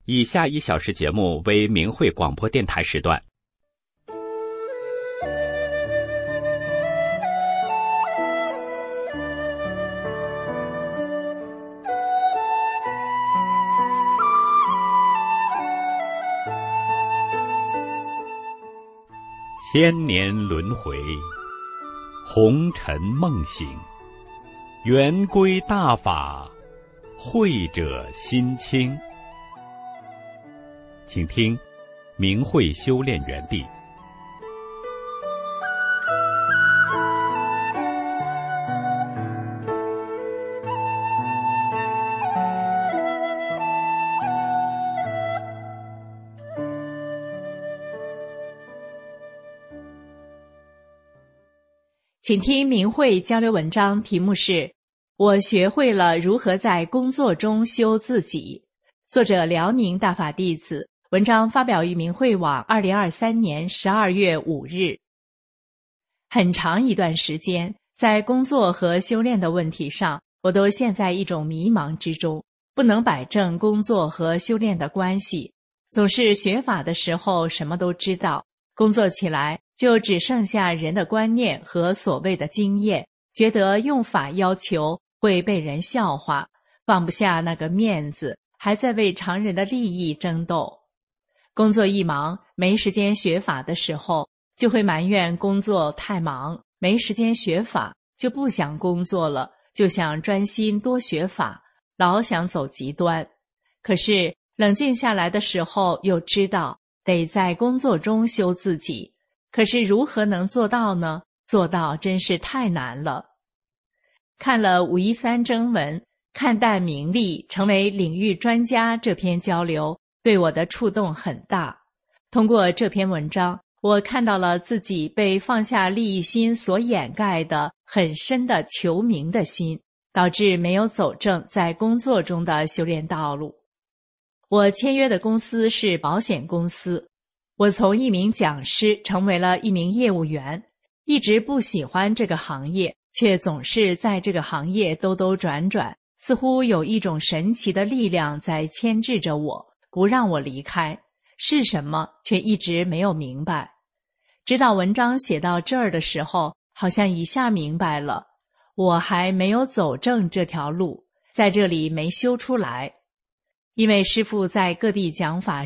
以下1小时节目为明慧广播电台时段。千年轮回，红尘梦醒，圆规大法，慧者心清。请听明慧修炼园地。 请听明慧交流文章，题目是我学会了如何在工作中修自己。作者辽宁大法弟子，文章发表于明慧网2023年12月5日。很长一段时间，在工作和修炼的问题上，我都陷在一种迷茫之中，不能摆正工作和修炼的关系。总是学法的时候什么都知道，工作起来就只剩下人的观念和所谓的经验，觉得用法要求会被人笑话，放不下那个面子，还在为常人的利益争斗。工作一忙，没时间学法的时候，就会埋怨工作太忙，没时间学法，就不想工作了，就想专心多学法，老想走极端。可是冷静下来的时候，又知道得在工作中修自己。可是如何能做到呢？做到真是太难了。看了513征文，看淡名利，成为领域专家这篇交流，对我的触动很大。通过这篇文章，我看到了自己被放下利益心所掩盖的很深的求名的心，导致没有走正在工作中的修炼道路。我签约的公司是保险公司，我从一名讲师成为了一名业务员，一直不喜欢这个行业，却总是在这个行业兜兜转转，似乎有一种神奇的力量在牵制着我，不让我离开。是什么，却一直没有明白。直到文章写到这儿的时候，好像一下明白了，我还没有走正这条路，在这里没修出来。因为师父在各地讲法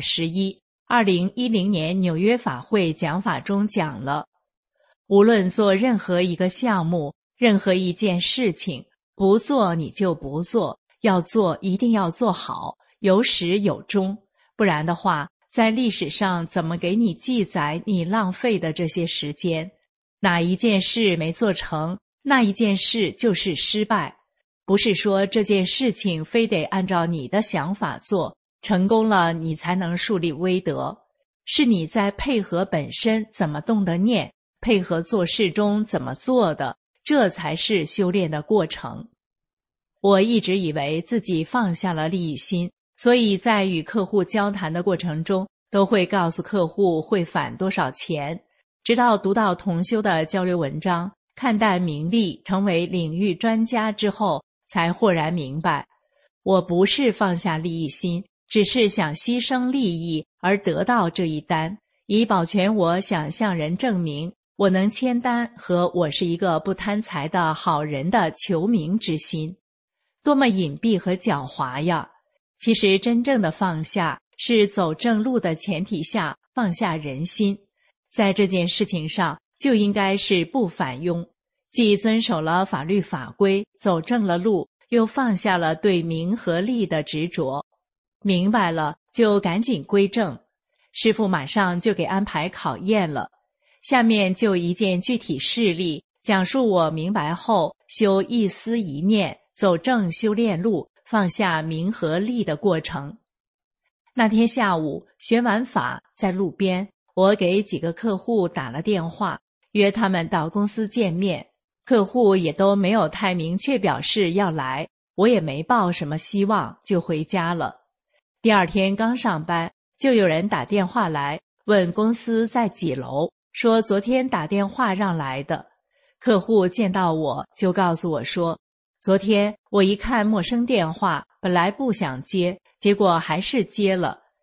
112010年纽约法会讲法中讲了，无论做任何一个项目，任何一件事情，不做你就不做，要做一定要做好，有始有终，不然的话，在历史上怎么给你记载你浪费的这些时间？哪一件事没做成，那一件事就是失败。不是说这件事情非得按照你的想法做，成功了你才能树立威德，是你在配合本身怎么动的念，配合做事中怎么做的，这才是修炼的过程。我一直以为自己放下了利益心，所以在与客户交谈的过程中，都会告诉客户会返多少钱。直到读到同修的交流文章，看淡名利，成为领域专家之后，才豁然明白，我不是放下利益心，只是想牺牲利益而得到这一单，以保全我想向人证明我能签单和我是一个不贪财的好人的求名之心。多么隐蔽和狡猾呀！其实真正的放下，是走正路的前提下放下人心，在这件事情上就应该是不反庸，既遵守了法律法规，走正了路，又放下了对名和利的执着。明白了就赶紧归正。师父马上就给安排考验了，下面就一件具体事例讲述我明白后修一思一念，走正修炼路，放下名和利的过程。那天下午学完法，在路边，我给几个客户打了电话，约他们到公司见面。客户也都没有太明确表示要来，我也没抱什么希望，就回家了。第二天刚上班，就有人打电话来，问公司在几楼，说昨天打电话让来的。客户见到我就告诉我说，昨天我一看陌生电话，本来不想接，结果还是接了。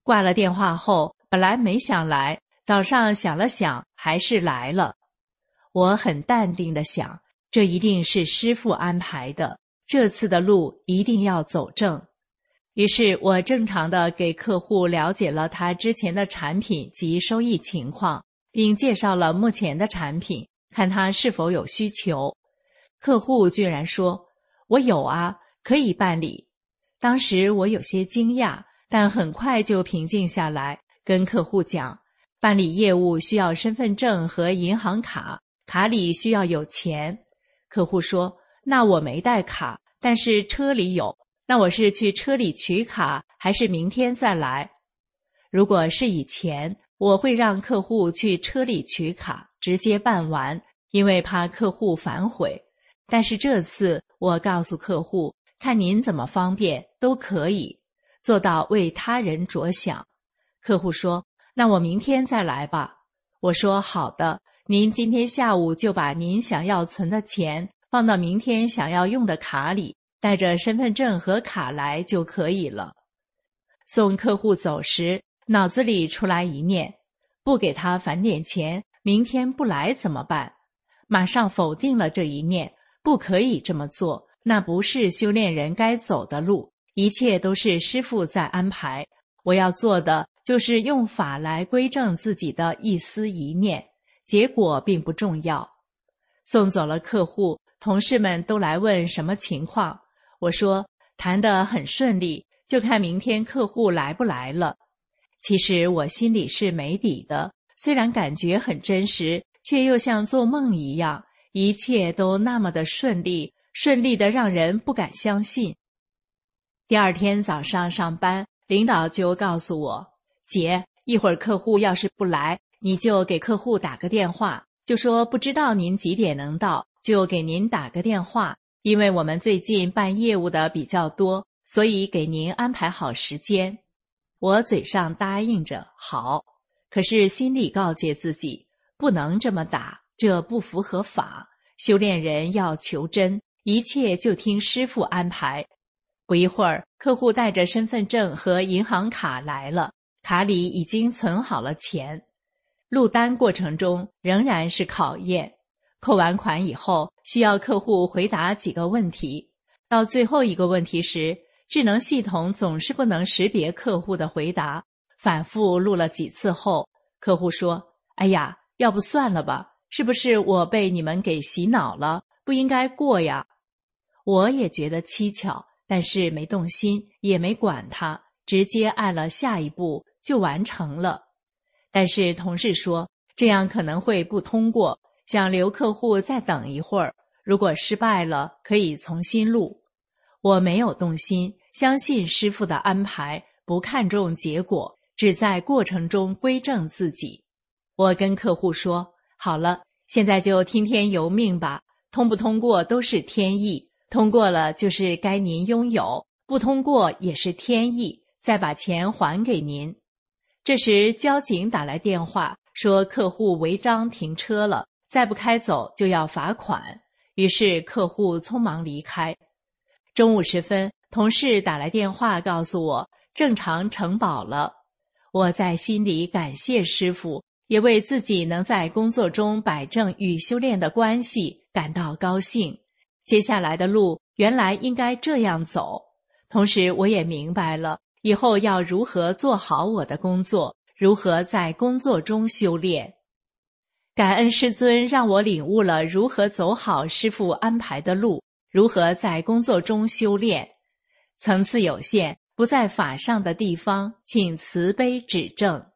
挂了电话后，本来没想来，早上想了想，还是来了。我很淡定地想，这一定是师父安排的，这次的路一定要走正。于是我正常地给客户了解了他之前的产品及收益情况，并介绍了目前的产品，看他是否有需求。客户居然说：“我有啊，可以办理。”当时我有些惊讶，但很快就平静下来，跟客户讲，办理业务需要身份证和银行卡，卡里需要有钱。客户说：“那我没带卡，但是车里有，那我是去车里取卡，还是明天再来？”如果是以前，我会让客户去车里取卡，直接办完，因为怕客户反悔。但是这次我告诉客户，看您怎么方便都可以，做到为他人着想。客户说：“那我明天再来吧。”我说：“好的，您今天下午就把您想要存的钱放到明天想要用的卡里，带着身份证和卡来就可以了。”送客户走时，脑子里出来一念：不给他返点钱，明天不来怎么办？马上否定了这一念，不可以这么做，那不是修炼人该走的路，一切都是师父在安排。我要做的就是用法来归正自己的一思一念，结果并不重要。送走了客户，同事们都来问什么情况。我说谈得很顺利，就看明天客户来不来了。其实我心里是没底的，虽然感觉很真实，却又像做梦一样，一切都那么的顺利，顺利的让人不敢相信。第二天早上上班，领导就告诉我：“姐，一会儿客户要是不来，你就给客户打个电话，就说不知道您几点能到，就给您打个电话，因为我们最近办业务的比较多，所以给您安排好时间。”我嘴上答应着好，可是心里告诫自己，不能这么打，这不符合法，修炼人要求真，一切就听师父安排。不一会儿，客户带着身份证和银行卡来了，卡里已经存好了钱。录单过程中仍然是考验，扣完款以后，需要客户回答几个问题。到最后一个问题时，智能系统总是不能识别客户的回答，反复录了几次后，客户说：“哎呀，要不算了吧，是不是我被你们给洗脑了，不应该过呀？”我也觉得蹊跷，但是没动心，也没管他，直接按了下一步就完成了。但是同事说，这样可能会不通过，想留客户再等一会儿，如果失败了，可以重新录。我没有动心，相信师父的安排，不看重结果，只在过程中归正自己。我跟客户说：“好了，现在就听天由命吧，通不通过都是天意，通过了就是该您拥有，不通过也是天意，再把钱还给您。”这时交警打来电话，说客户违章停车了，再不开走就要罚款，于是客户匆忙离开。中午时分，同事打来电话告诉我，正常承保了。我在心里感谢师父，也为自己能在工作中摆正与修炼的关系感到高兴。接下来的路原来应该这样走，同时我也明白了以后要如何做好我的工作，如何在工作中修炼。感恩师尊让我领悟了如何走好师父安排的路，如何在工作中修炼。层次有限，不在法上的地方，请慈悲指正。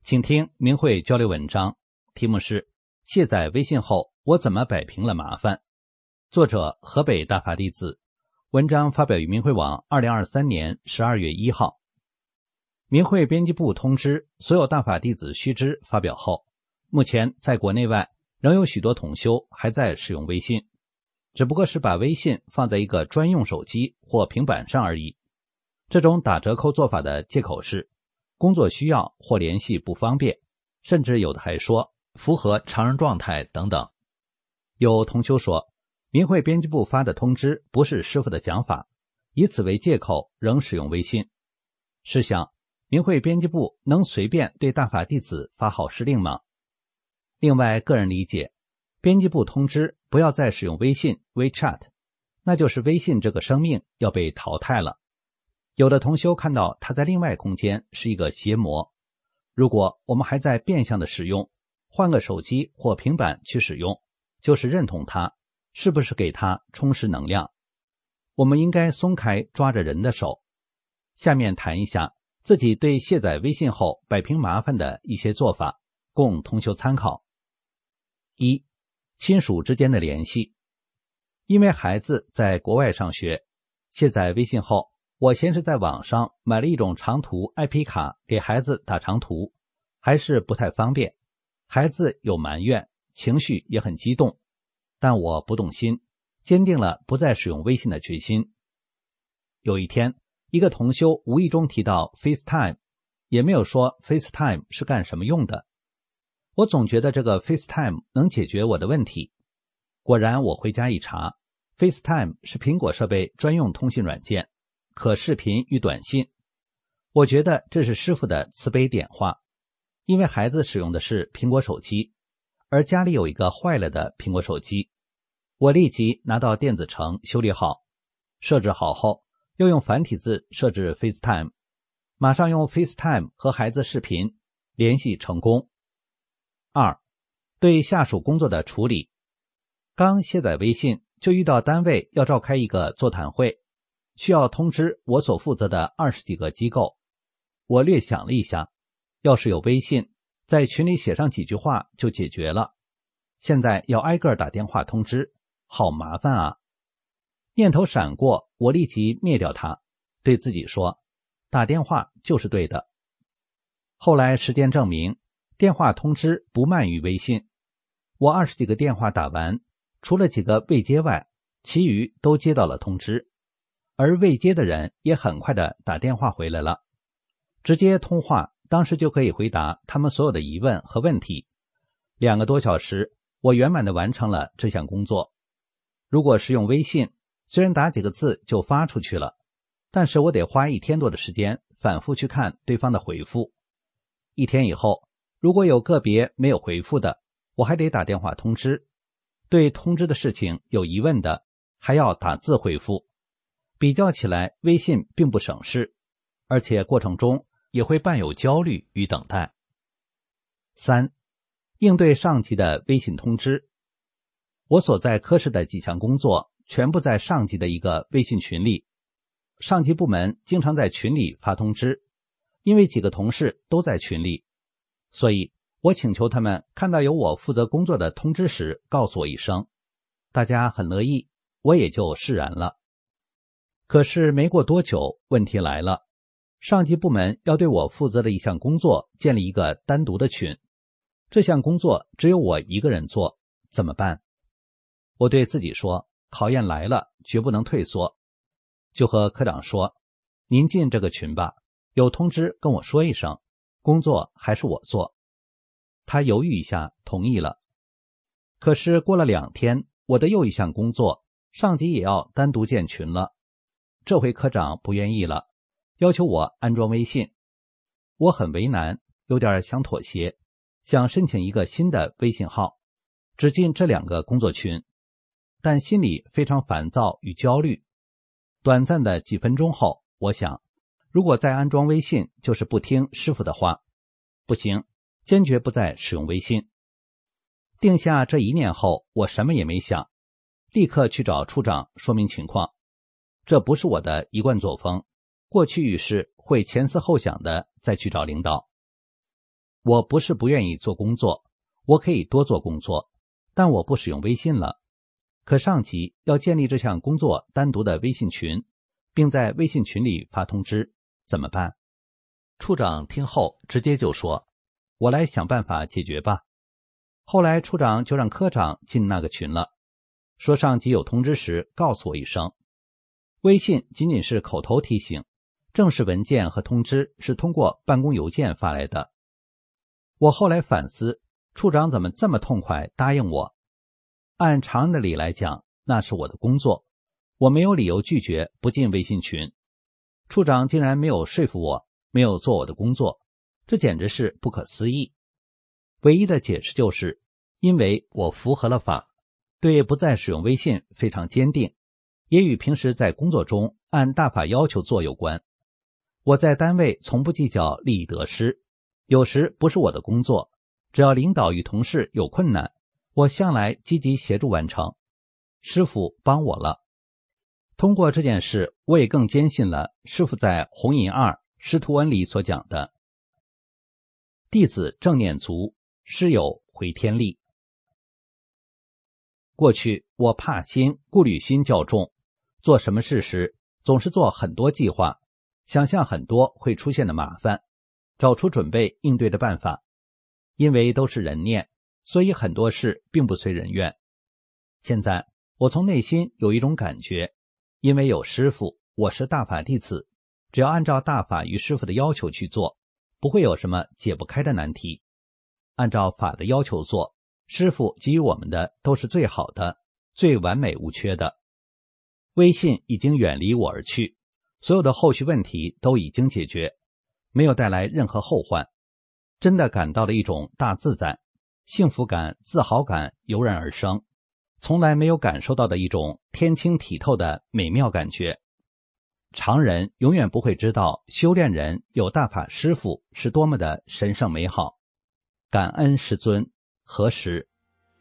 请听明慧交流文章，题目是卸载微信后我怎么摆平了麻烦。作者河北大法弟子，文章发表于明慧网2023年12月1号。明慧编辑部通知所有大法弟子须知发表后，目前在国内外仍有许多同修还在使用微信，只不过是把微信放在一个专用手机或平板上而已。这种打折扣做法的借口是工作需要或联系不方便，甚至有的还说符合常人状态等等。有同修说，明慧编辑部发的通知不是师父的讲法，以此为借口仍使用微信。试想，明慧编辑部能随便对大法弟子发号施令吗？另外，个人理解，编辑部通知不要再使用微信 WeChat， 那就是微信这个生命要被淘汰了。有的同修看到它在另外空间是一个邪魔，如果我们还在变相的使用，换个手机或平板去使用，就是认同它，是不是给它充实能量？我们应该松开抓着人的手。下面谈一下自己对卸载微信后摆平麻烦的一些做法，供同修参考。1. 亲属之间的联系。因为孩子在国外上学，卸载微信后，我先是在网上买了一种长途 IP 卡给孩子打长途，还是不太方便，孩子有埋怨，情绪也很激动，但我不动心，坚定了不再使用微信的决心。有一天，一个同修无意中提到 FaceTime， 也没有说 FaceTime 是干什么用的。我总觉得这个 FaceTime 能解决我的问题。果然我回家一查， FaceTime 是苹果设备专用通信软件，可视频与短信。我觉得这是师父的慈悲点化，因为孩子使用的是苹果手机，而家里有一个坏了的苹果手机。我立即拿到电子城修理好，设置好后又用繁体字设置 FaceTime， 马上用 FaceTime 和孩子视频，联系成功。2. 对下属工作的处理。刚卸载微信就遇到单位要召开一个座谈会，需要通知我所负责的20几个机构。我略想了一下，要是有微信，在群里写上几句话就解决了。现在要挨个打电话通知，好麻烦啊。念头闪过，我立即灭掉它，对自己说，打电话就是对的。后来实践证明，电话通知不慢于微信。我20几个电话打完，除了几个未接外，其余都接到了通知，而未接的人也很快的打电话回来了，直接通话，当时就可以回答他们所有的疑问和问题。2个多小时，我圆满的完成了这项工作。如果是用微信，虽然打几个字就发出去了，但是我得花1天多的时间反复去看对方的回复。1天以后，如果有个别没有回复的，我还得打电话通知。对通知的事情有疑问的，还要打字回复。比较起来，微信并不省事，而且过程中也会伴有焦虑与等待。3. 应对上级的微信通知。我所在科室的几项工作全部在上级的一个微信群里，上级部门经常在群里发通知，因为几个同事都在群里，所以我请求他们看到有我负责工作的通知时告诉我一声，大家很乐意，我也就释然了。可是没过多久，问题来了，上级部门要对我负责的一项工作建立一个单独的群，这项工作只有我一个人做，怎么办？我对自己说，考验来了，绝不能退缩。就和科长说，您进这个群吧，有通知跟我说一声，工作还是我做。他犹豫一下，同意了。可是过了2天，我的又一项工作，上级也要单独建群了。这回科长不愿意了，要求我安装微信。我很为难，有点想妥协，想申请一个新的微信号，只进这2个工作群，但心里非常烦躁与焦虑。短暂的几分钟后，我想，如果再安装微信，就是不听师父的话，不行，坚决不再使用微信。定下这一念后，我什么也没想，立刻去找处长说明情况。这不是我的一贯作风，过去遇事会前思后想的再去找领导。 我不是不愿意做工作，我可以多做工作，但我不使用微信了。可上级要建立这项工作单独的微信群，并在微信群里发通知，怎么办？处长听后直接就说，我来想办法解决吧。后来处长就让科长进那个群了，说上级有通知时告诉我一声。微信仅仅是口头提醒，正式文件和通知是通过办公邮件发来的。我后来反思，处长怎么这么痛快答应我？按常人的理来讲，那是我的工作，我没有理由拒绝不进微信群。处长竟然没有说服我，没有做我的工作，这简直是不可思议。唯一的解释就是，因为我符合了法，对不再使用微信非常坚定，也与平时在工作中按大法要求做有关。我在单位从不计较利益得失，有时不是我的工作，只要领导与同事有困难，我向来积极协助完成。师父帮我了。通过这件事，我也更坚信了师父在《弘引2师徒恩》里所讲的，弟子正念足，师有回天力。过去我怕心、顾虑心较重，做什么事时总是做很多计划，想象很多会出现的麻烦，找出准备应对的办法。因为都是人念，所以很多事并不随人愿。现在我从内心有一种感觉，因为有师父，我是大法弟子，只要按照大法与师父的要求去做，不会有什么解不开的难题。按照法的要求做，师父给予我们的都是最好的，最完美无缺的。微信已经远离我而去，所有的后续问题都已经解决，没有带来任何后患，真的感到了一种大自在，幸福感、自豪感油然而生，从来没有感受到的一种天清体透的美妙感觉。常人永远不会知道修炼人有大法师父是多么的神圣美好。感恩师尊，何时？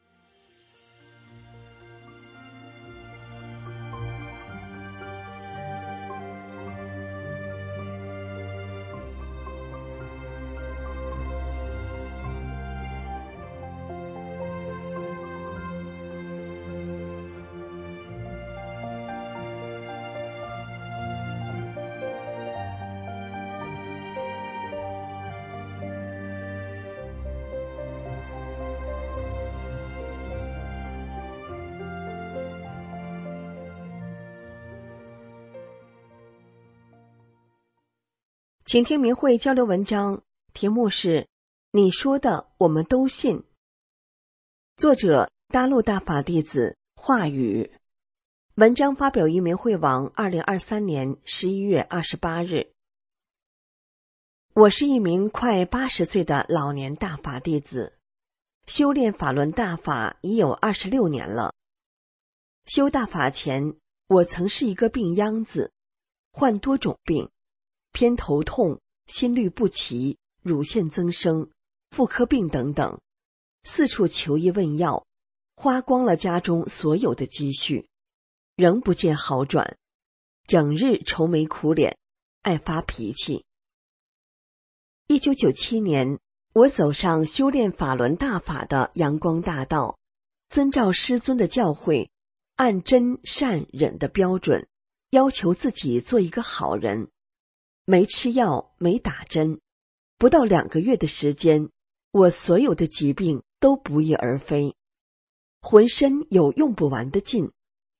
请听明慧交流文章，题目是你说的我们都信。作者大陆大法弟子华语，文章发表于明慧网2023年11月28日。我是一名快80岁的老年大法弟子，修炼法轮大法已有26年了。修大法前，我曾是一个病秧子，患多种病，偏头痛、心律不齐、乳腺增生、妇科病等等，四处求医问药，花光了家中所有的积蓄，仍不见好转，整日愁眉苦脸，爱发脾气。1997年，我走上修炼法轮大法的阳光大道，遵照师尊的教诲，按真善忍的标准，要求自己做一个好人。没吃药，没打针，不到2个月的时间，我所有的疾病都不翼而飞，浑身有用不完的劲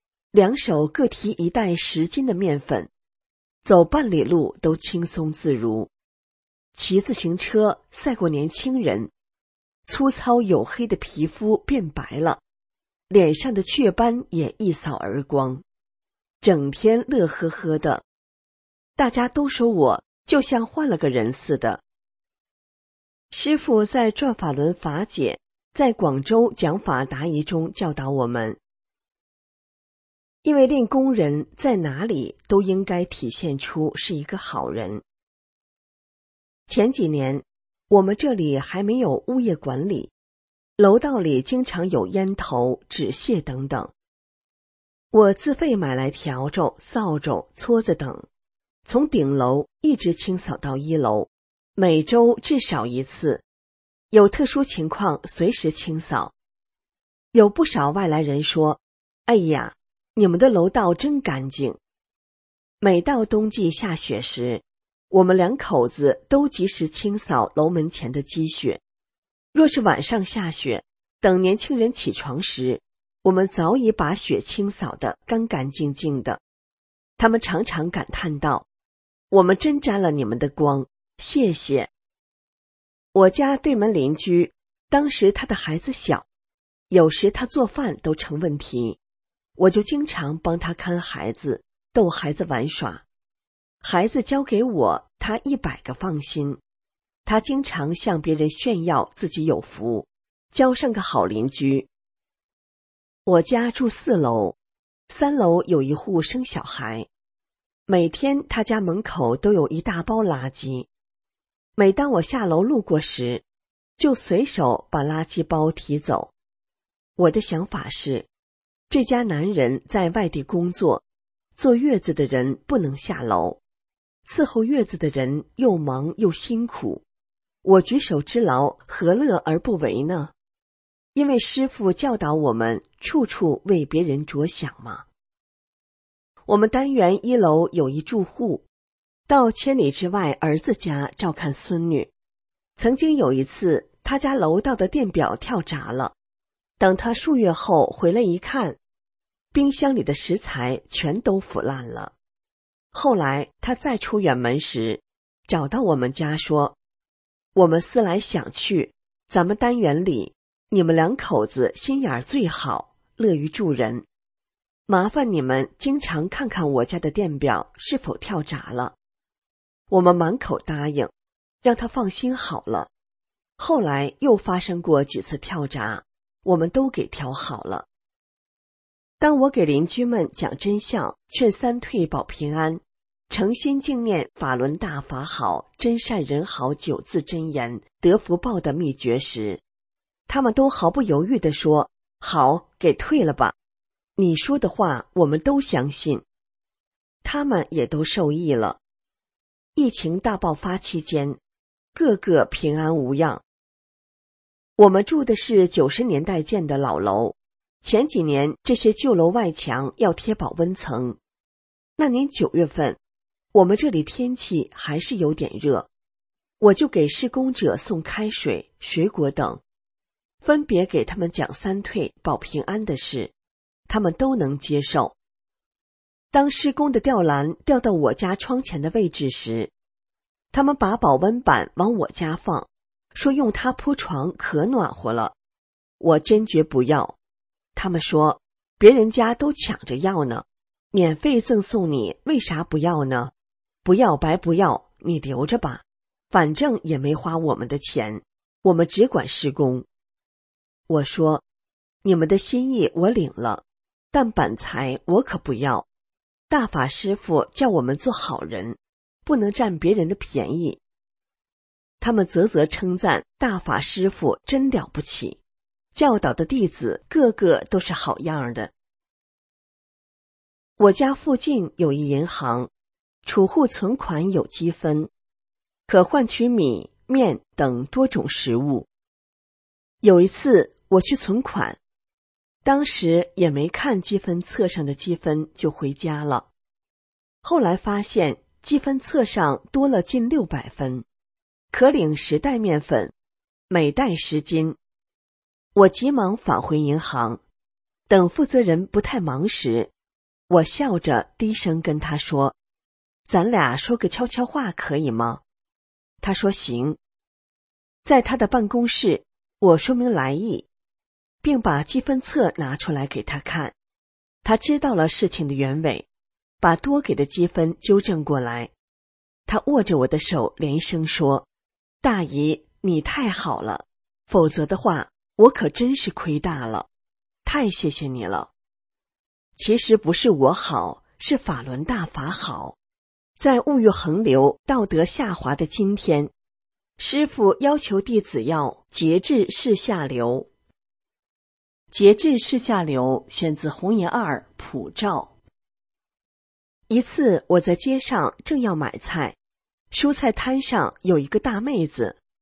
，2手各提1袋10斤的面粉，走半里路都轻松自如，骑自行车赛过年轻人，粗糙黝黑的皮肤变白了，脸上的雀斑也一扫而光，整天乐呵呵的。大家都说我就像换了个人似的。师父在《转法轮法解》在广州讲法答疑中教导我们，因为练功人在哪里都应该体现出是一个好人。前几年我们这里还没有物业管理，楼道里经常有烟头、纸屑等等，我自费买来笤帚、扫帚、撮子等，从顶楼一直清扫到1楼，每周至少1次， 有特殊情况随时清扫。有不少外来人说：“哎呀，你们的楼道真干净。”每到冬季下雪时，我们两口子都及时清扫楼门前的积雪。若是晚上下雪，等年轻人起床时，我们早已把雪清扫得干干净净的。他们常常感叹道：“我们真沾了你们的光，谢谢。”我家对门邻居，当时他的孩子小，有时他做饭都成问题，我就经常帮他看孩子，逗孩子玩耍。孩子交给我，他100个放心。他经常向别人炫耀自己有福，交上个好邻居。我家住4楼，3楼有一户生小孩，每天他家门口都有一大包垃圾。每当我下楼路过时，就随手把垃圾包提走。我的想法是，这家男人在外地工作，坐月子的人不能下楼，伺候月子的人又忙又辛苦，我举手之劳，何乐而不为呢？因为师父教导我们处处为别人着想嘛。我们单元1楼有一住户，到千里之外儿子家照看孙女。曾经有一次，他家楼道的电表跳闸了，等他数月后回来一看，冰箱里的食材全都腐烂了。后来他再出远门时，找到我们家说：“我们思来想去，咱们单元里你们两口子心眼最好，乐于助人，麻烦你们经常看看我家的电表是否跳闸了。”我们满口答应，让他放心好了。后来又发生过几次跳闸，我们都给调好了。当我给邻居们讲真相，劝三退保平安，诚心敬念法轮大法好，真善人好9字真言得福报的秘诀时，他们都毫不犹豫地说：“好，给退了吧，你说的话我们都相信。”他们也都受益了。疫情大爆发期间，个个平安无恙。我们住的是90年代建的老楼，前几年这些旧楼外墙要贴保温层。那年9月份，我们这里天气还是有点热，我就给施工者送开水、水果等，分别给他们讲三退保平安的事，他们都能接受。当施工的吊篮吊到我家窗前的位置时，他们把保温板往我家放，说用它铺床可暖和了。我坚决不要。他们说别人家都抢着要呢，免费赠送你，为啥不要呢？不要白不要，你留着吧，反正也没花我们的钱，我们只管施工。我说，你们的心意我领了，但板材我可不要。大法师父叫我们做好人，不能占别人的便宜。他们啧啧称赞大法师父真了不起，教导的弟子个个都是好样的。我家附近有一银行，储户存款有积分，可换取米、面等多种食物。有一次我去存款，当时也没看积分册上的积分就回家了。后来发现积分册上多了近600分，可领10袋面粉，每袋10斤。我急忙返回银行，等负责人不太忙时，我笑着低声跟他说：“咱俩说个悄悄话可以吗？”他说行。在他的办公室，我说明来意，并把积分册拿出来给他看。他知道了事情的原委，把多给的积分纠正过来。他握着我的手连声说：“大姨，你太好了，否则的话我可真是亏大了，太谢谢你了。”其实不是我好，是法轮大法好。在物欲横流、道德下滑的今天，师父要求弟子要节制视下流。节制视下流选自弘言2普照。一次我在街上正要买菜，蔬菜摊上有一个大妹子，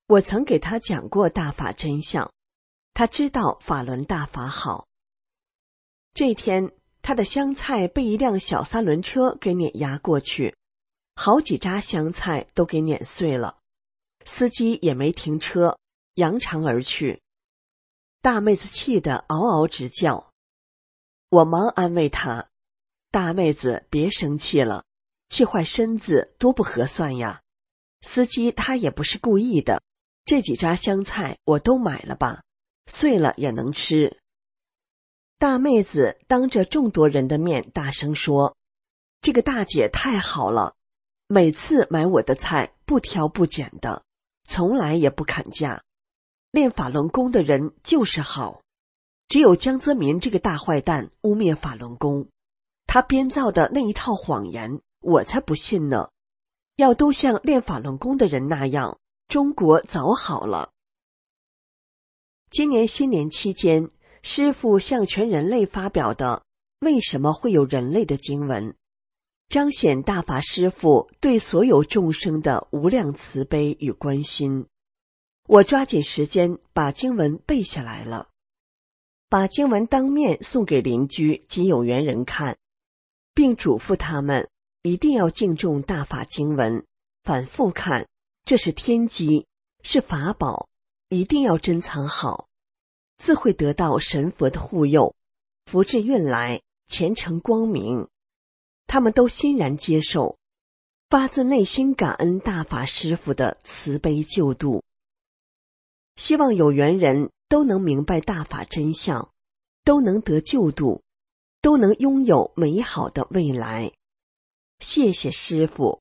我曾给他讲过大法真相，他知道法轮大法好。这天，他的香菜被一辆小三轮车给碾压过去，好几扎香菜都给碾碎了，司机也没停车，扬长而去。大妹子气得嗷嗷直叫，我忙安慰她，大妹子别生气了，气坏身子多不合算呀，司机他也不是故意的，这几扎香菜我都买了吧，碎了也能吃。大妹子当着众多人的面大声说，这个大姐太好了，每次买我的菜不挑不拣的，从来也不砍价，练法轮功的人就是好，只有江泽民这个大坏蛋污蔑法轮功，他编造的那一套谎言我才不信呢，要都像练法轮功的人那样，中国早好了。今年新年期间，师父向全人类发表的为什么会有人类的经文，彰显大法师父对所有众生的无量慈悲与关心。我抓紧时间把经文背下来了，把经文当面送给邻居及有缘人看，并嘱咐他们一定要敬重大法经文，反复看，这是天机，是法宝，一定要珍藏好，自会得到神佛的护佑，福至运来，前程光明。他们都欣然接受，发自内心感恩大法师父的慈悲救度。希望有缘人都能明白大法真相，都能得救度，都能拥有美好的未来。谢谢师父。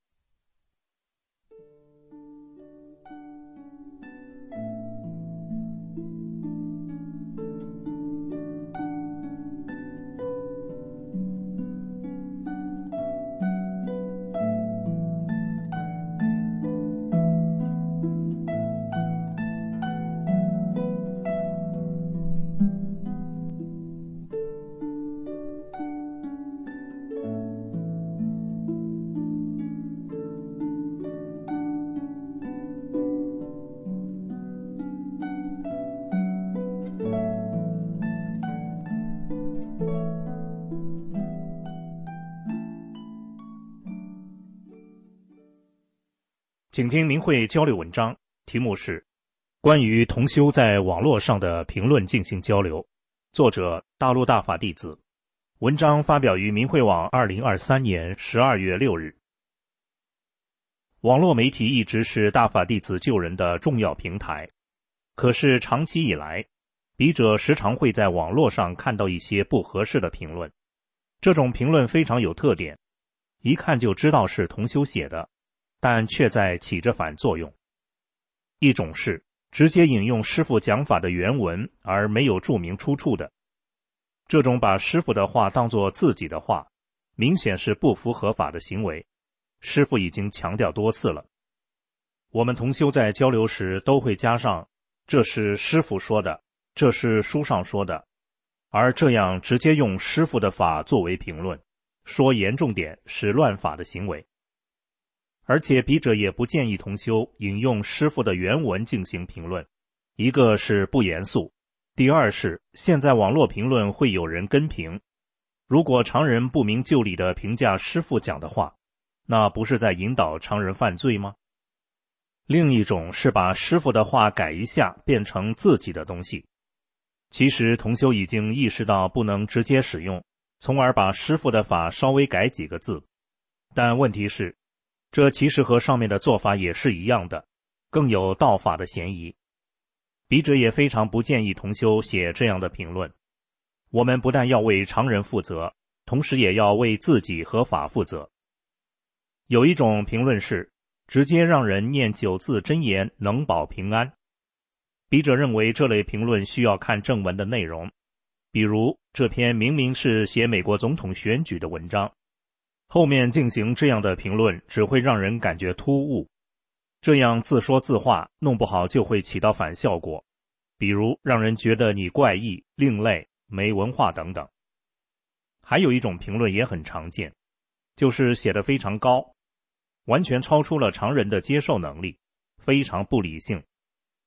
请听明慧交流文章，题目是关于同修在网络上的评论进行交流，作者大陆大法弟子，文章发表于明慧网2023年12月6日。网络媒体一直是大法弟子救人的重要平台，可是长期以来，笔者时常会在网络上看到一些不合适的评论，这种评论非常有特点，一看就知道是同修写的，但却在起着反作用。一种是直接引用师父讲法的原文而没有注明出处的，这种把师父的话当作自己的话，明显是不符合法的行为，师父已经强调多次了。我们同修在交流时都会加上这是师父说的，这是书上说的，而这样直接用师父的法作为评论，说严重点是乱法的行为。而且笔者也不建议同修引用师父的原文进行评论，一个是不严肃，第二是现在网络评论会有人跟评，如果常人不明就里的评价师父讲的话，那不是在引导常人犯罪吗？另一种是把师父的话改一下变成自己的东西，其实同修已经意识到不能直接使用，从而把师父的法稍微改几个字，但问题是这其实和上面的做法也是一样的，更有盗法的嫌疑。笔者也非常不建议同修写这样的评论。我们不但要为常人负责，同时也要为自己和法负责。有一种评论是直接让人念9字真言能保平安。笔者认为这类评论需要看正文的内容，比如这篇明明是写美国总统选举的文章，后面进行这样的评论只会让人感觉突兀，这样自说自话，弄不好就会起到反效果，比如让人觉得你怪异、另类、没文化等等。还有一种评论也很常见，就是写得非常高，完全超出了常人的接受能力，非常不理性，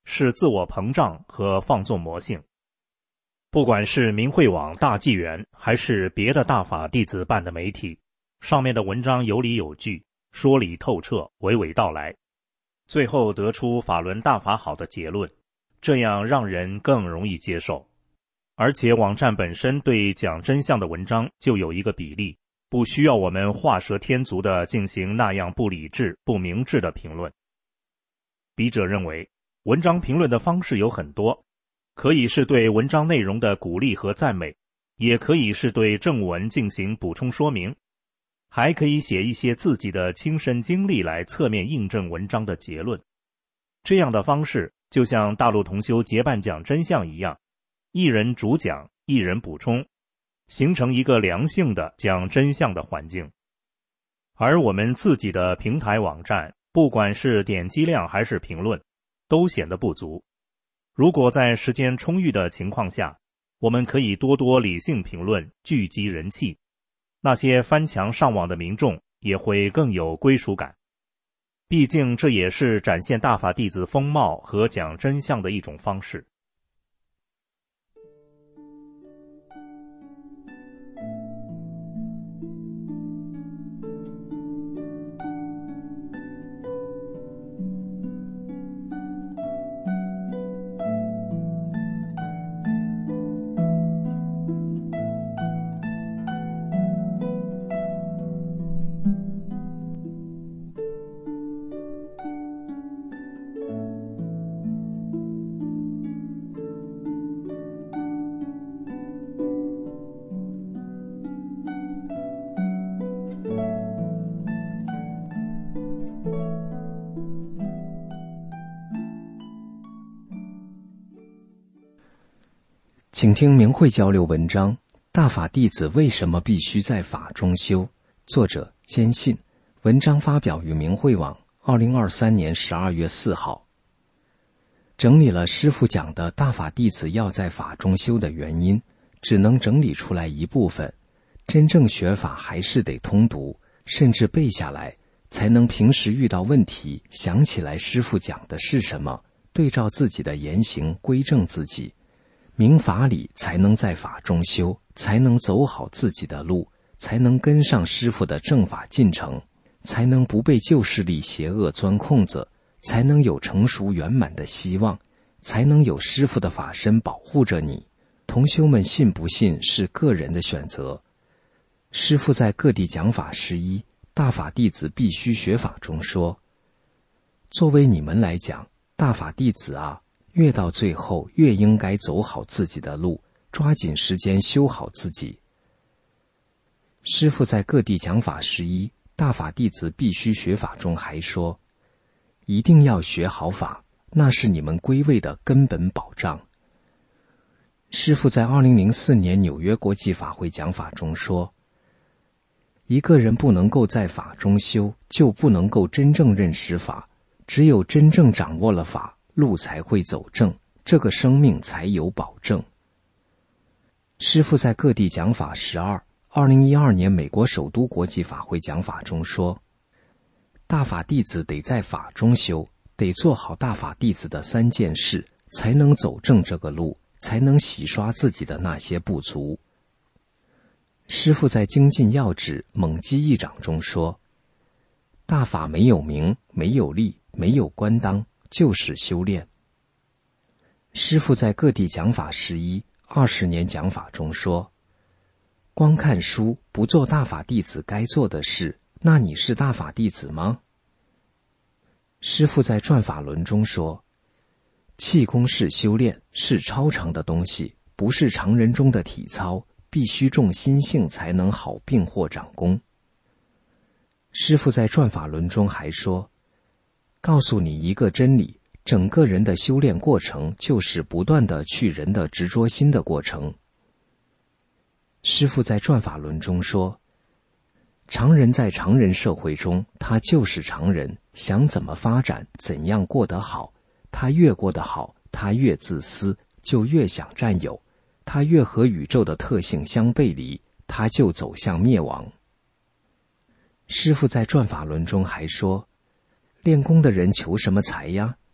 是自我膨胀和放纵魔性。不管是明慧网大纪元还是别的大法弟子办的媒体，上面的文章有理有据，说理透彻，娓娓道来，最后得出法轮大法好的结论，这样让人更容易接受。而且网站本身对讲真相的文章就有一个比例，不需要我们画蛇添足地进行那样不理智、不明智的评论。笔者认为，文章评论的方式有很多，可以是对文章内容的鼓励和赞美，也可以是对正文进行补充说明，还可以写一些自己的亲身经历来侧面印证文章的结论。这样的方式就像大陆同修结伴讲真相一样，一人主讲，一人补充，形成一个良性的讲真相的环境。而我们自己的平台网站，不管是点击量还是评论，都显得不足。如果在时间充裕的情况下，我们可以多多理性评论，聚集人气，那些翻墙上网的民众也会更有归属感。毕竟这也是展现大法弟子风貌和讲真相的一种方式。 请听明慧交流文章：大法弟子为什么必须在法中修？作者坚信。文章发表于明慧网2023年12月4号。整理了师父讲的大法弟子要在法中修的原因，只能整理出来一部分。真正学法还是得通读，甚至背下来，才能平时遇到问题想起来师父讲的是什么，对照自己的言行归正自己。明法理才能在法中修，才能走好自己的路，才能跟上师父的正法进程，才能不被旧势力邪恶钻空子，才能有成熟圆满的希望，才能有师父的法身保护着你。同修们信不信是个人的选择。师父在各地讲法11大法弟子必须学法中说，作为你们来讲，大法弟子啊，越到最后越应该走好自己的路，抓紧时间修好自己。师父在各地讲法11大法弟子必须学法中还说，一定要学好法，那是你们归位的根本保障。师父在2004年纽约国际法会讲法中说，一个人不能够在法中修，就不能够真正认识法，只有真正掌握了法，路才会走正，这个生命才有保证。师父在各地讲法12 2012年美国首都国际法会讲法中说，大法弟子得在法中修，得做好大法弟子的3件事，才能走正这个路，才能洗刷自己的那些不足。师父在精进要旨猛击一掌中说，大法没有名，没有利，没有官当，就是修炼。师父在各地讲法11 20年讲法中说，光看书不做大法弟子该做的事，那你是大法弟子吗？师父在转法轮中说，气功是修炼，是超常的东西，不是常人中的体操，必须重心性才能好并或长功。师父在转法轮中还说，告诉你一个真理，整个人的修炼过程就是不断的去人的执着心的过程。师父在转法轮中说，常人在常人社会中，他就是常人，想怎么发展，怎样过得好，他越过得好，他越自私，就越想占有，他越和宇宙的特性相背离，他就走向灭亡。师父在转法轮中还说，练功的人求什么财呀？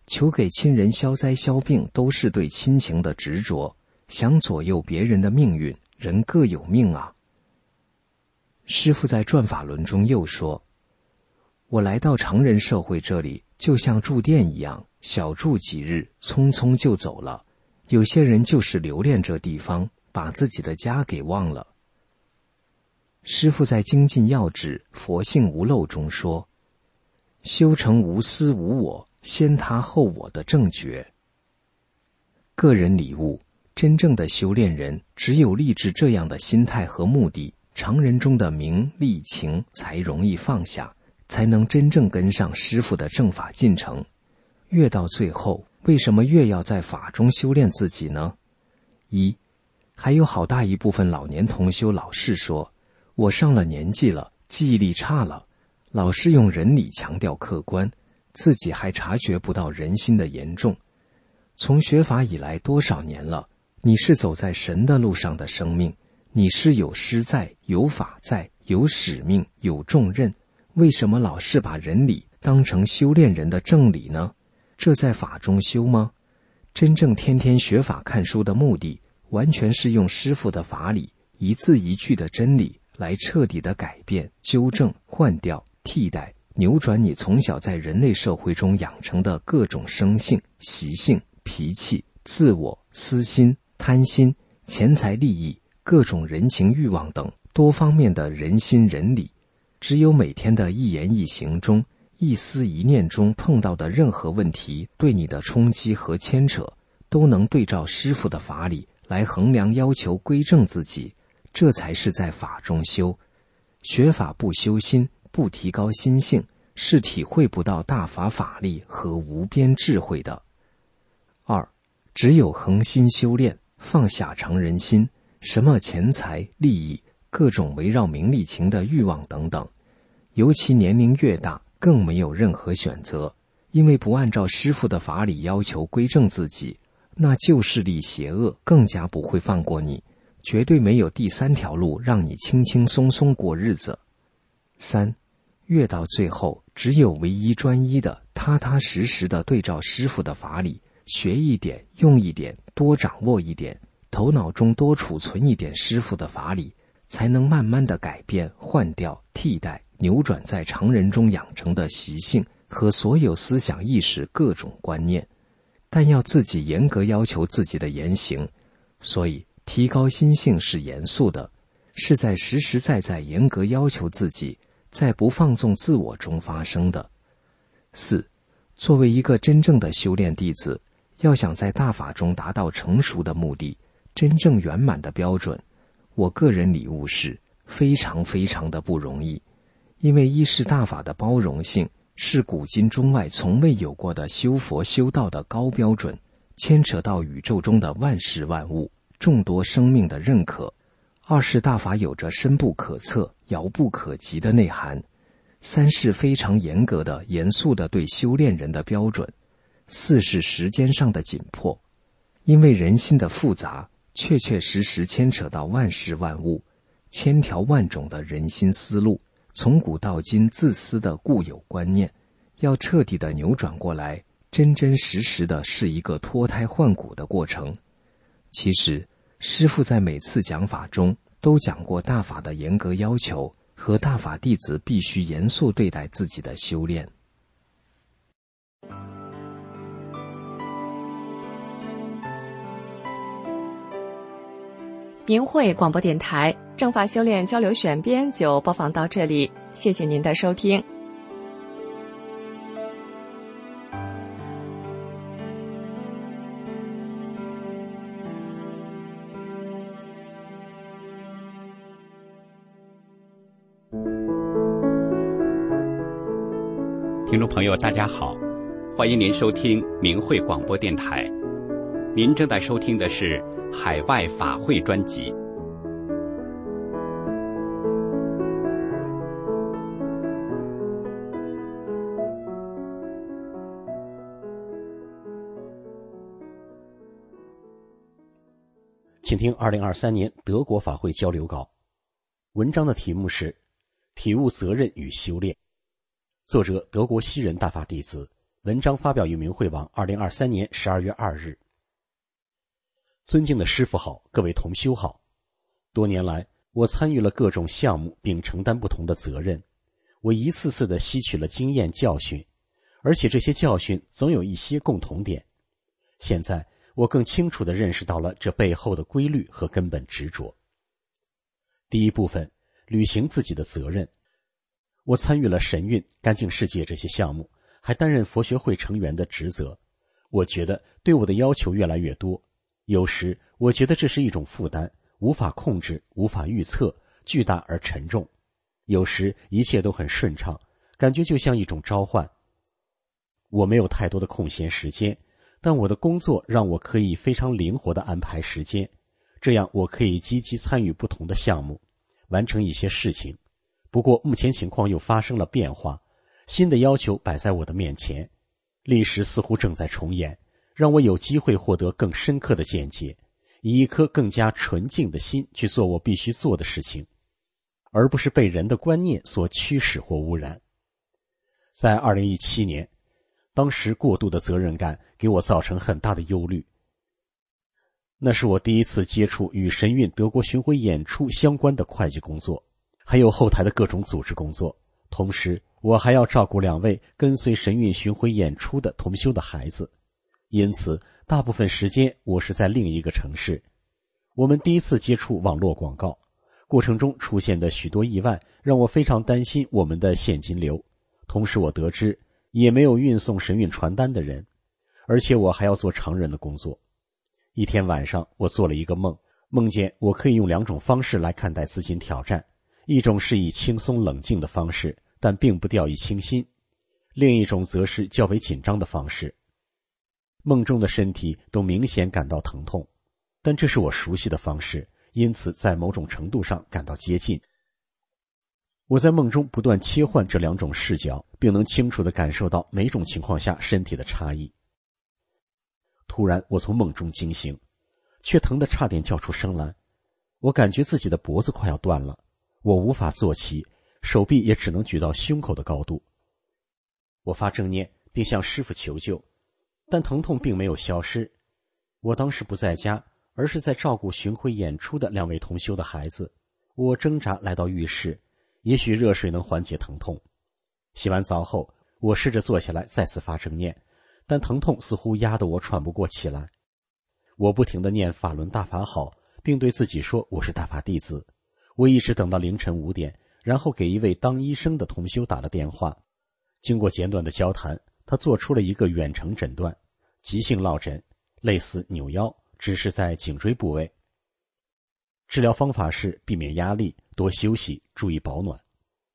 求给亲人消灾消病，都是对亲情的执着，想左右别人的命运，人各有命啊。师父在转法轮中又说，我来到成人社会这里，就像住店一样，小住几日，匆匆就走了。有些人就是留恋这地方，把自己的家给忘了。师父在精进要旨佛性无漏中说，修成无私无我，先他后我的正觉。个人礼物，真正的修炼人只有立志这样的心态和目的，常人中的名利情才容易放下，才能真正跟上师父的正法进程。越到最后，为什么越要在法中修炼自己呢？一，还有好大一部分老年同修老是说，我上了年纪了，记忆力差了，老是用人理强调客观，自己还察觉不到人心的严重。从学法以来多少年了，你是走在神的路上的生命，你是有师在，有法在，有使命，有重任，为什么老是把人理当成修炼人的正理呢？这在法中修吗？真正天天学法看书的目的，完全是用师父的法理，一字一句的真理，来彻底的改变、纠正、换掉、替代、扭转你从小在人类社会中养成的各种生性、习性、脾气、自我、私心、贪心、钱财利益、各种人情欲望等多方面的人心人理。只有每天的一言一行中，一思一念中碰到的任何问题对你的冲击和牵扯，都能对照师父的法理来衡量要求归正自己，这才是在法中修。学法不修心，不提高心性，是体会不到大法法力和无边智慧的。二，只有恒心修炼，放下成人心，什么钱财利益，各种围绕名利情的欲望等等，尤其年龄越大，更没有任何选择，因为不按照师父的法理要求归正自己，那旧势力邪恶更加不会放过你，绝对没有第三条路让你轻轻松松过日子。三，越到最后，只有唯一专一的、踏踏实实的对照师父的法理，学一点，用一点，多掌握一点，头脑中多储存一点师父的法理，才能慢慢的改变、换掉、替代、扭转在常人中养成的习性和所有思想意识各种观念。但要自己严格要求自己的言行，所以提高心性是严肃的，是在实实在在严格要求自己，在不放纵自我中发生的。四，作为一个真正的修炼弟子，要想在大法中达到成熟的目的，真正圆满的标准，我个人礼物是非常非常的不容易。因为一是大法的包容性，是古今中外从未有过的修佛修道的高标准，牵扯到宇宙中的万事万物、众多生命的认可。二是大法有着深不可测、遥不可及的内涵。三是非常严格的、严肃的对修炼人的标准。四是时间上的紧迫，因为人心的复杂，确确实实牵扯到万事万物，千条万种的人心思路，从古到今自私的固有观念，要彻底的扭转过来，真真实实的是一个脱胎换骨的过程。其实师父在每次讲法中都讲过大法的严格要求和大法弟子必须严肃对待自己的修炼。 明慧广播电台正法修炼交流选编就播放到这里，谢谢您的收听。 听众朋友大家好，欢迎您收听明慧广播电台。您正在收听的是海外法会专辑。 请听2023年德国法会交流稿，文章的题目是体悟责任与修炼，作者德国西人大法弟子文章发表于明慧网2023年12月2日。尊敬的师父好，各位同修好。多年来，我参与了各种项目，并承担不同的责任。我一次次地吸取了经验教训，而且这些教训总有一些共同点。现在，我更清楚地认识到了这背后的规律和根本执着。第一部分，履行自己的责任。我参与了神韵、干净世界这些项目，还担任佛学会成员的职责。我觉得对我的要求越来越多，有时我觉得这是一种负担，无法控制，无法预测，巨大而沉重。有时一切都很顺畅，感觉就像一种召唤。我没有太多的空闲时间，但我的工作让我可以非常灵活地安排时间，这样我可以积极参与不同的项目，完成一些事情。不过目前情况又发生了变化，新的要求摆在我的面前，历史似乎正在重演，让我有机会获得更深刻的见解，以一颗更加纯净的心去做我必须做的事情，而不是被人的观念所驱使或污染。在2017年，当时过度的责任感给我造成很大的忧虑。那是我第一次接触与神韵德国巡回演出相关的会计工作，还有后台的各种组织工作。同时，我还要照顾2位跟随神韵巡回演出的同修的孩子，因此大部分时间我是在另一个城市。我们第一次接触网络广告，过程中出现的许多意外让我非常担心我们的现金流。同时我得知也没有运送神韵传单的人，而且我还要做常人的工作。一天晚上，我做了一个梦，梦见我可以用2种方式来看待资金挑战，一种是以轻松冷静的方式，但并不掉以轻心；另一种则是较为紧张的方式。梦中的身体都明显感到疼痛，但这是我熟悉的方式，因此在某种程度上感到接近。我在梦中不断切换这2种视角，并能清楚地感受到每种情况下身体的差异。突然，我从梦中惊醒，却疼得差点叫出声来。我感觉自己的脖子快要断了，我无法坐起，手臂也只能举到胸口的高度。我发正念，并向师父求救，但疼痛并没有消失。我当时不在家，而是在照顾巡回演出的2位同修的孩子。我挣扎来到浴室，也许热水能缓解疼痛。洗完澡后，我试着坐下来再次发正念，但疼痛似乎压得我喘不过气来。我不停地念法轮大法好，并对自己说我是大法弟子。我一直等到凌晨5点，然后给一位当医生的同修打了电话。经过简短的交谈，他做出了一个远程诊断，急性落枕，类似扭腰，只是在颈椎部位。治疗方法是避免压力，多休息，注意保暖。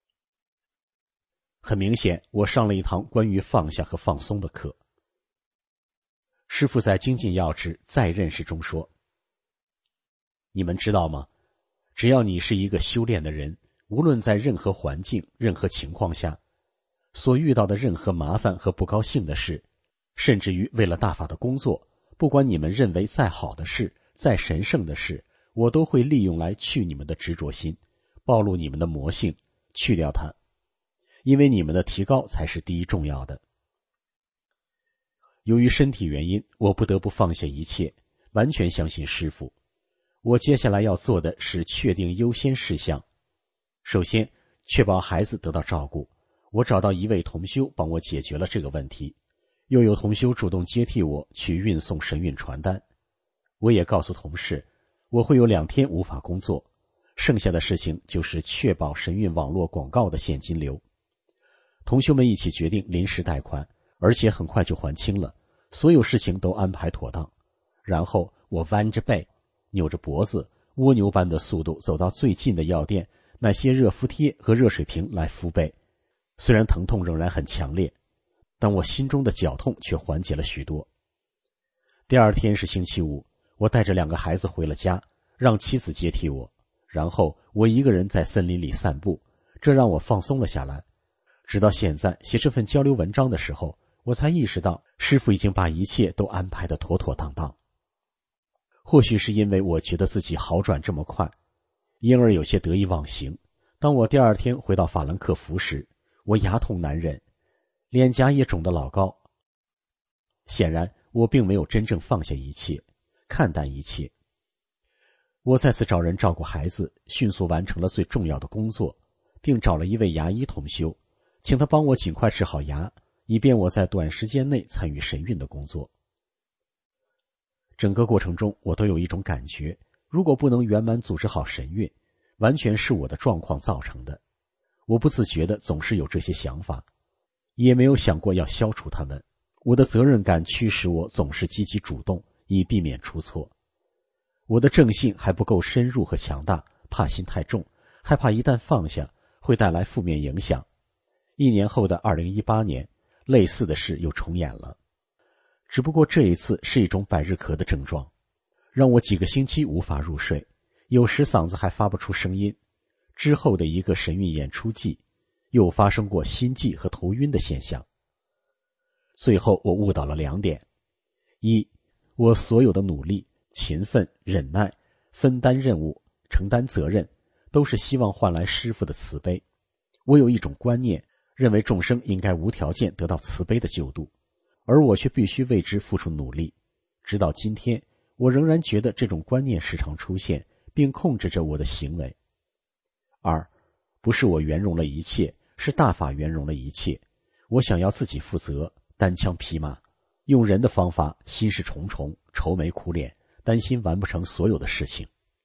很明显，我上了一堂关于放下和放松的课。师父在精进要旨再认识中说，你们知道吗？只要你是一个修炼的人，无论在任何环境、任何情况下，所遇到的任何麻烦和不高兴的事，甚至于为了大法的工作，不管你们认为再好的事、再神圣的事，我都会利用来去你们的执着心，暴露你们的魔性，去掉它，因为你们的提高才是第一重要的。由于身体原因，我不得不放下一切，完全相信师父。我接下来要做的是确定优先事项。首先，确保孩子得到照顾。我找到一位同修帮我解决了这个问题，又有同修主动接替我去运送神韵传单。我也告诉同事，我会有2天无法工作，剩下的事情就是确保神韵网络广告的现金流。同修们一起决定临时贷款，而且很快就还清了，所有事情都安排妥当。然后我弯着背，扭着脖子，蜗牛般的速度走到最近的药店，买些热敷贴和热水瓶来敷背。虽然疼痛仍然很强烈，但我心中的绞痛却缓解了许多。第2天是星期五，我带着2个孩子回了家，让妻子接替我，然后我一个人在森林里散步，这让我放松了下来。直到现在写这份交流文章的时候，我才意识到师父已经把一切都安排得妥妥当当。或许是因为我觉得自己好转这么快，因而有些得意忘形。当我第2天回到法兰克福时，我牙痛难忍，脸颊也肿得老高， 显然，我并没有真正放下一切，看淡一切。我再次找人照顾孩子，迅速完成了最重要的工作，并找了一位牙医同修，请他帮我尽快治好牙，以便我在短时间内参与神韵的工作。整个过程中，我都有一种感觉，如果不能圆满组织好神韵，完全是我的状况造成的。我不自觉地总是有这些想法，也没有想过要消除它们。我的责任感驱使我总是积极主动，以避免出错。我的正性还不够深入和强大，怕心太重，害怕一旦放下会带来负面影响。1年后的2018年，类似的事又重演了，只不过这一次是一种百日咳的症状，让我几个星期无法入睡，有时嗓子还发不出声音。之后的一个神韵演出季，又发生过心悸和头晕的现象。最后我悟到了2点：一，我所有的努力、勤奋、忍耐、分担任务、承担责任，都是希望换来师父的慈悲。我有一种观念，认为众生应该无条件得到慈悲的救度，而我却必须为之付出努力。直到今天，我仍然觉得这种观念时常出现，并控制着我的行为。2，不是我圆融了一切，是大法圆融了一切。我想要自己负责，单枪匹马，用人的方法，心事重重，愁眉苦脸，担心完不成所有的事情。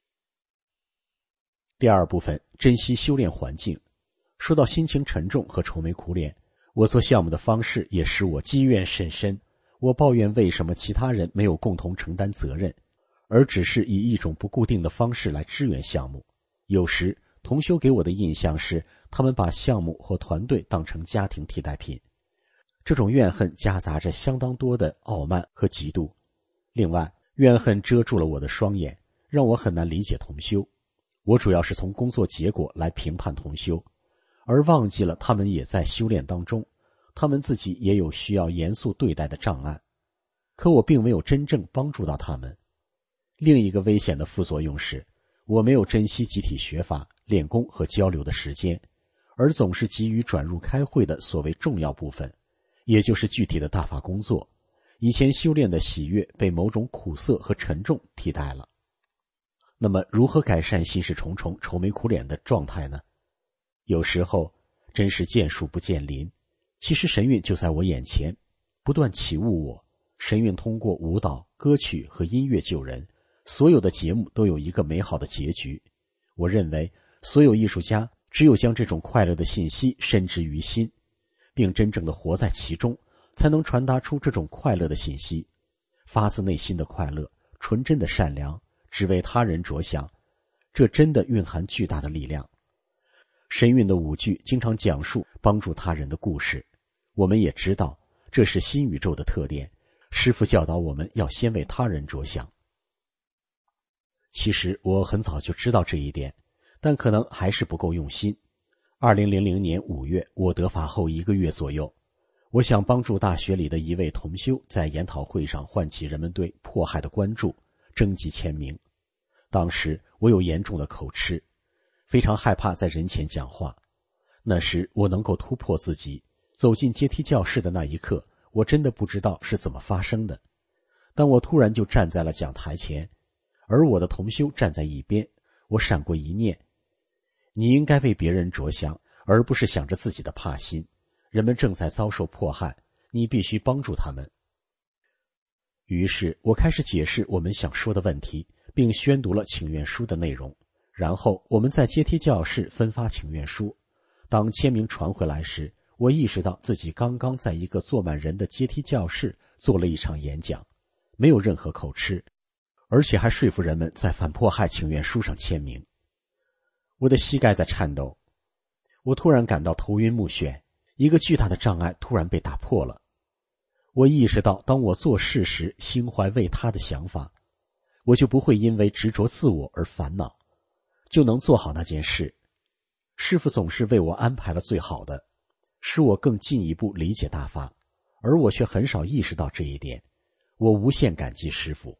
第2部分，珍惜修炼环境。说到心情沉重和愁眉苦脸，我做项目的方式也使我积怨甚深。我抱怨为什么其他人没有共同承担责任，而只是以一种不固定的方式来支援项目。有时同修给我的印象是，他们把项目或团队当成家庭替代品。这种怨恨夹杂着相当多的傲慢和嫉妒。另外，怨恨遮住了我的双眼，让我很难理解同修。我主要是从工作结果来评判同修，而忘记了他们也在修炼当中，他们自己也有需要严肃对待的障碍。可我并没有真正帮助到他们。另一个危险的副作用是，我没有珍惜集体学法、练功和交流的时间，而总是急于转入开会的所谓重要部分，也就是具体的大法工作。以前修炼的喜悦被某种苦涩和沉重替代了。那么如何改善心事重重、愁眉苦脸的状态呢？有时候真是见树不见林，其实神韵就在我眼前，不断启悟我。神韵通过舞蹈、歌曲和音乐救人，所有的节目都有一个美好的结局。我认为所有艺术家只有将这种快乐的信息深植于心，并真正的活在其中，才能传达出这种快乐的信息。发自内心的快乐，纯真的善良，只为他人着想，这真的蕴含巨大的力量。神韵的舞剧经常讲述帮助他人的故事，我们也知道这是新宇宙的特点。师父教导我们要先为他人着想。其实我很早就知道这一点，但可能还是不够用心。2000年5月，我得法后1个月左右，我想帮助大学里的一位同修在研讨会上唤起人们对迫害的关注，征集签名。当时我有严重的口吃，非常害怕在人前讲话。那时我能够突破自己，走进阶梯教室的那一刻，我真的不知道是怎么发生的，但我突然就站在了讲台前，而我的同修站在一边。我闪过一念，你应该为别人着想，而不是想着自己的怕心。人们正在遭受迫害，你必须帮助他们。于是我开始解释我们想说的问题，并宣读了请愿书的内容。然后我们在阶梯教室分发请愿书。当签名传回来时，我意识到自己刚刚在一个坐满人的阶梯教室做了一场演讲，没有任何口吃，而且还说服人们在反迫害请愿书上签名。我的膝盖在颤抖，我突然感到头晕目眩，一个巨大的障碍突然被打破了。我意识到，当我做事时心怀为他的想法，我就不会因为执着自我而烦恼，就能做好那件事。师父总是为我安排了最好的，使我更进一步理解大法，而我却很少意识到这一点。我无限感激师父。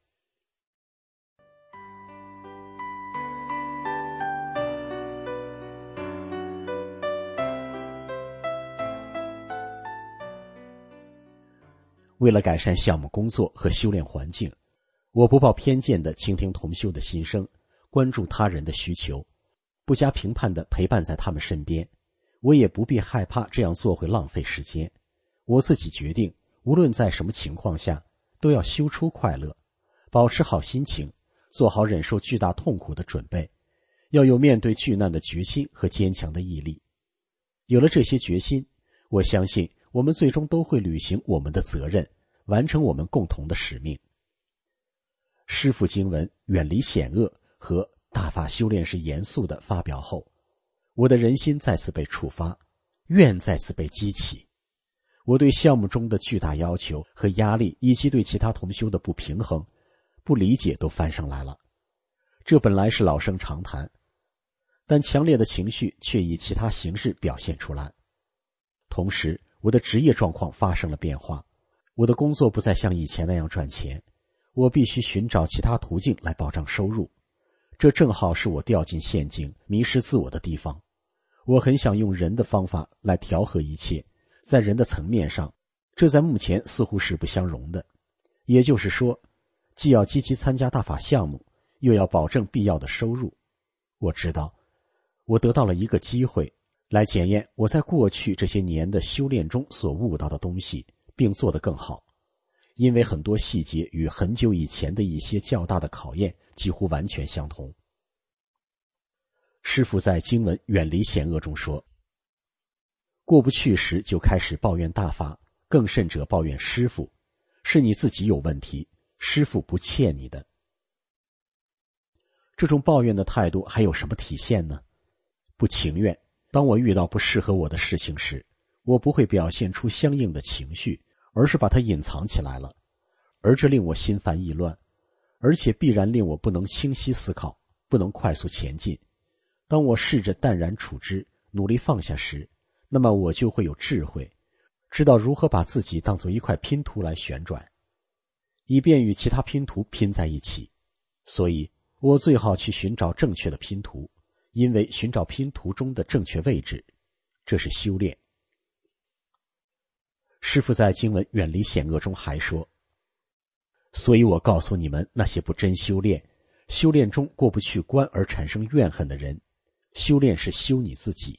为了改善项目工作和修炼环境，我不抱偏见地倾听同修的心声，关注他人的需求，不加评判地陪伴在他们身边。我也不必害怕这样做会浪费时间。我自己决定，无论在什么情况下，都要修出快乐，保持好心情，做好忍受巨大痛苦的准备，要有面对巨难的决心和坚强的毅力。有了这些决心，我相信我们最终都会履行我们的责任，完成我们共同的使命。师父经文远离险恶和大法修炼是严肃的发表后，我的人心再次被触发，愿再次被激起。我对项目中的巨大要求和压力，以及对其他同修的不平衡、不理解都翻上来了。这本来是老生常谈，但强烈的情绪却以其他形式表现出来。同时，我的职业状况发生了变化，我的工作不再像以前那样赚钱，我必须寻找其他途径来保障收入。这正好是我掉进陷阱、迷失自我的地方。我很想用人的方法来调和一切，在人的层面上，这在目前似乎是不相容的。也就是说，既要积极参加大法项目，又要保证必要的收入。我知道，我得到了一个机会，来检验我在过去这些年的修炼中所悟到的东西，并做得更好。因为很多细节与很久以前的一些较大的考验几乎完全相同。师父在经文远离险恶中说，过不去时就开始抱怨大法，更甚者抱怨师父，是你自己有问题，师父不欠你的。这种抱怨的态度还有什么体现呢？不情愿。当我遇到不适合我的事情时，我不会表现出相应的情绪，而是把它隐藏起来了，而这令我心烦意乱，而且必然令我不能清晰思考，不能快速前进。当我试着淡然处之，努力放下时，那么我就会有智慧，知道如何把自己当作一块拼图来旋转，以便与其他拼图拼在一起。所以我最好去寻找正确的拼图，因为寻找拼图中的正确位置，这是修炼。师父在经文远离险恶中还说，所以我告诉你们，那些不真修炼，修炼中过不去关而产生怨恨的人，修炼是修你自己。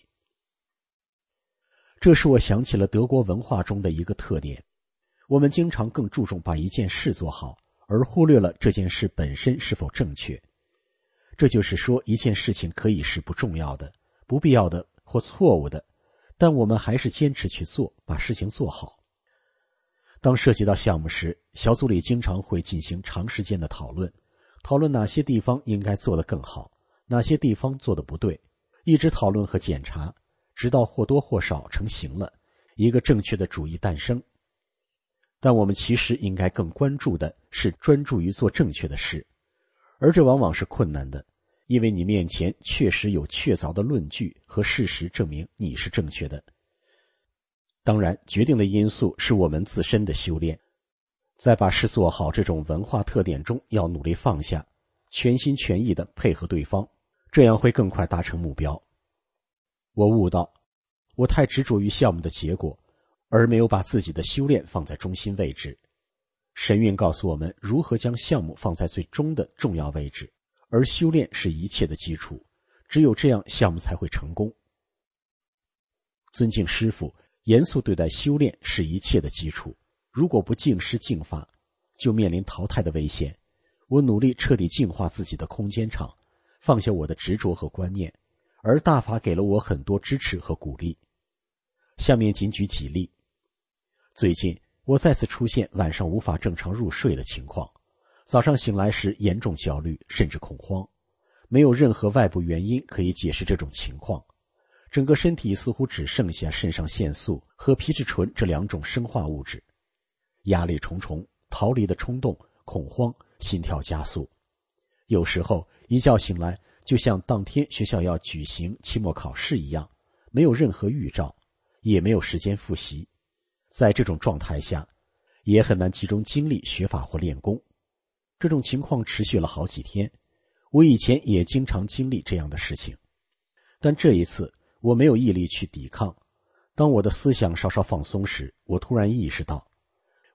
这使我想起了德国文化中的一个特点，我们经常更注重把一件事做好，而忽略了这件事本身是否正确。这就是说，一件事情可以是不重要的、不必要的或错误的，但我们还是坚持去做，把事情做好。当涉及到项目时，小组里经常会进行长时间的讨论哪些地方应该做得更好，哪些地方做得不对，一直讨论和检查，直到或多或少成型了，一个正确的主意诞生。但我们其实应该更关注的是专注于做正确的事，而这往往是困难的，因为你面前确实有确凿的论据和事实证明你是正确的。当然，决定的因素是我们自身的修炼。在把事做好这种文化特点中，要努力放下，全心全意地配合对方，这样会更快达成目标。我悟到，我太执着于项目的结果，而没有把自己的修炼放在中心位置。神韵告诉我们如何将项目放在最终的重要位置，而修炼是一切的基础，只有这样项目才会成功。尊敬师父，严肃对待修炼是一切的基础，如果不敬师敬法，就面临淘汰的危险。我努力彻底净化自己的空间场，放下我的执着和观念，而大法给了我很多支持和鼓励。下面仅举几例。最近我再次出现晚上无法正常入睡的情况，早上醒来时严重焦虑甚至恐慌，没有任何外部原因可以解释这种情况，整个身体似乎只剩下肾上腺素和皮质醇这两种生化物质，压力重重，逃离的冲动，恐慌，心跳加速。有时候一觉醒来，就像当天学校要举行期末考试一样，没有任何预兆，也没有时间复习。在这种状态下，也很难集中精力学法或练功。这种情况持续了好几天，我以前也经常经历这样的事情，但这一次我没有毅力去抵抗。当我的思想稍稍放松时，我突然意识到，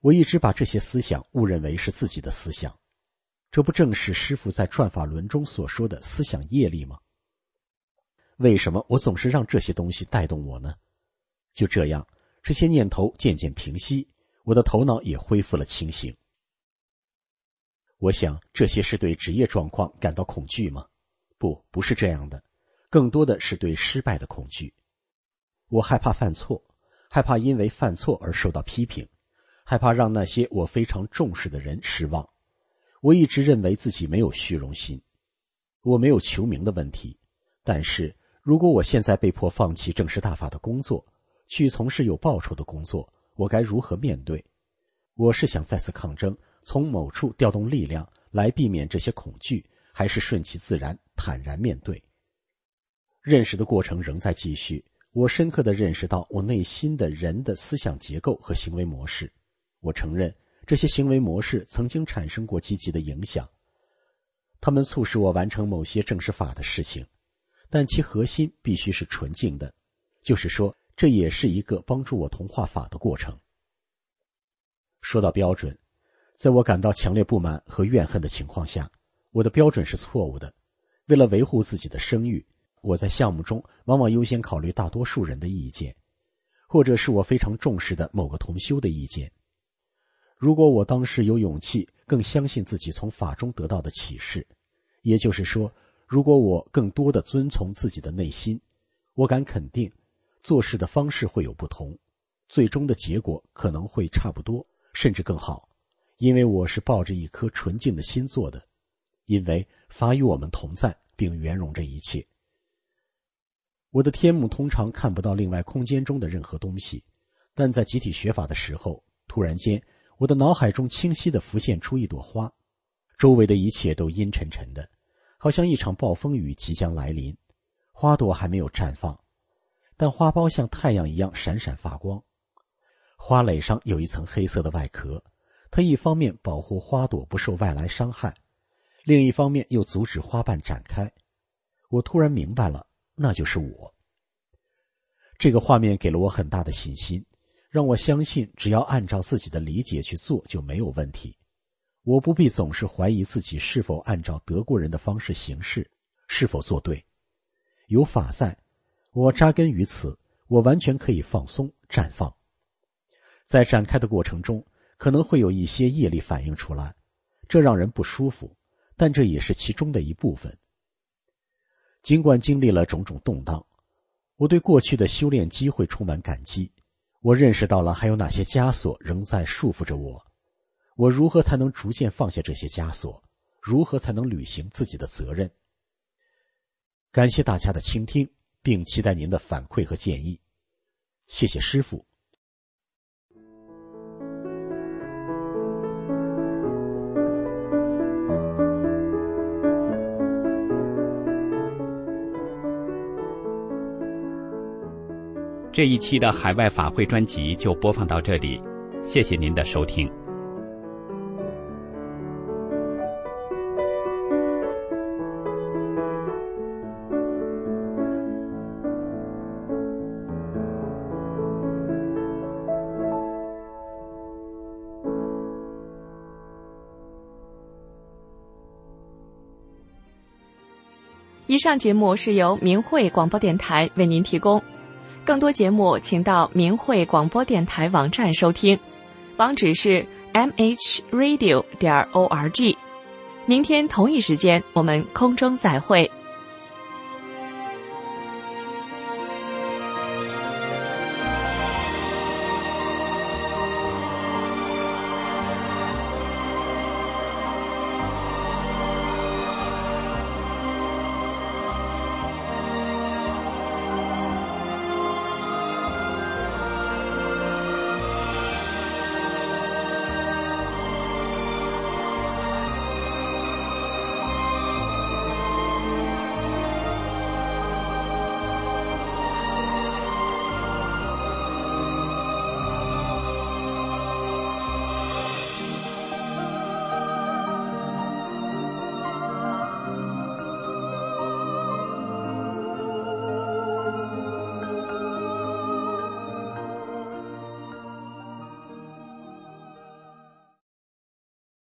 我一直把这些思想误认为是自己的思想，这不正是师父在转法轮中所说的思想业力吗？为什么我总是让这些东西带动我呢？就这样，这些念头渐渐平息，我的头脑也恢复了清醒。我想，这些是对职业状况感到恐惧吗？不是这样的，更多的是对失败的恐惧。我害怕犯错，害怕因为犯错而受到批评，害怕让那些我非常重视的人失望。我一直认为自己没有虚荣心，我没有求名的问题。但是，如果我现在被迫放弃正式大法的工作，去从事有报酬的工作，我该如何面对？我是想再次抗争，从某处调动力量来避免这些恐惧，还是顺其自然，坦然面对？认识的过程仍在继续，我深刻地认识到我内心的人的思想结构和行为模式。我承认，这些行为模式曾经产生过积极的影响，它们促使我完成某些正式法的事情，但其核心必须是纯净的，就是说，这也是一个帮助我同化法的过程。说到标准，在我感到强烈不满和怨恨的情况下，我的标准是错误的。为了维护自己的声誉，我在项目中往往优先考虑大多数人的意见，或者是我非常重视的某个同修的意见。如果我当时有勇气更相信自己从法中得到的启示，也就是说，如果我更多地遵从自己的内心，我敢肯定做事的方式会有不同，最终的结果可能会差不多，甚至更好，因为我是抱着一颗纯净的心做的，因为法与我们同在，并圆融这一切。我的天目通常看不到另外空间中的任何东西，但在集体学法的时候，突然间我的脑海中清晰地浮现出一朵花，周围的一切都阴沉沉的，好像一场暴风雨即将来临。花朵还没有绽放，但花苞像太阳一样闪闪发光。花蕾上有一层黑色的外壳，它一方面保护花朵不受外来伤害，另一方面又阻止花瓣展开。我突然明白了，那就是我。这个画面给了我很大的信心，让我相信只要按照自己的理解去做就没有问题。我不必总是怀疑自己是否按照德国人的方式行事，是否做对。有法在，我扎根于此，我完全可以放松绽放。在展开的过程中，可能会有一些业力反映出来，这让人不舒服，但这也是其中的一部分。尽管经历了种种动荡，我对过去的修炼机会充满感激。我认识到了还有哪些枷锁仍在束缚着我，我如何才能逐渐放下这些枷锁？如何才能履行自己的责任？感谢大家的倾听，并期待您的反馈和建议。谢谢师父。 这一期的海外法会专辑就播放到这里，谢谢您的收听。 以上节目是由明慧广播电台为您提供。更多节目请到明慧广播电台网站收听，网址是 mhradio.org。明天同一时间我们空中再会。